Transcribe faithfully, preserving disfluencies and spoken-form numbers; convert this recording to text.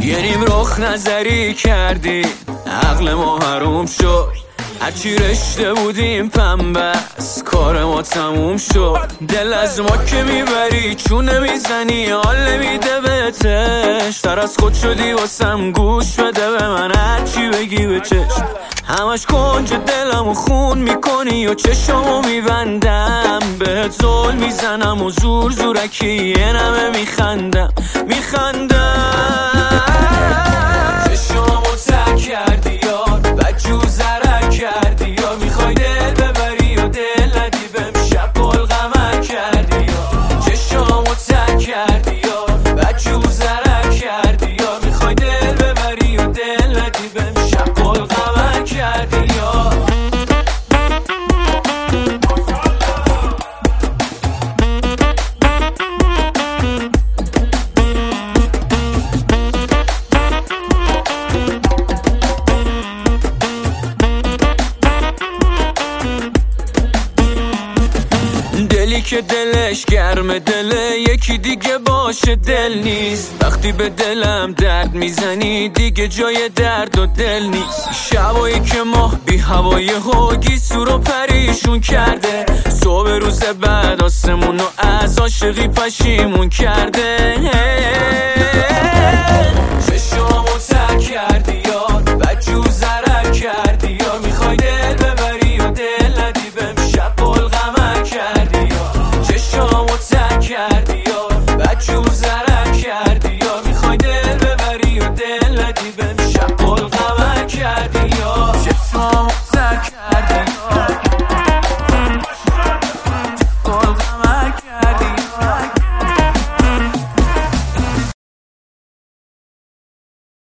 یه نیم رخ نظری کردی عقل ما حروم شد، هرچی رشته بودیم پنبست کار ما تموم شد. دل از ما که میبری چون نمیزنی حال نمیده بهتش، تر از خود شدی واسم گوش بده به من هرچی بگی به چشم. همش کنج دلمو خون میکنی و چشمو میبندم، بهت ظلم میزنم و زور زورکی یه نمه میخندم میخندم. چشمو تک کردی یار بجو زرک کردی یا میخوای دل ببری و دل ندی بهم شب بلغمک کردی یا چشمو تک کردی یار بجو زرک کردی یا میخوای دل ببری و دل ندی بهم شب بلغمک کردی یا. دلی که دلش گرم دله یکی دیگه باشه دل نیست، وقتی به دلم درد میزنی دیگه جای درد و دل نیست. شبایی که ماه بی هوای هوگی سور و پریشون کرده، صبح روز بعد آسمون و از عاشقی پشیمون کرده.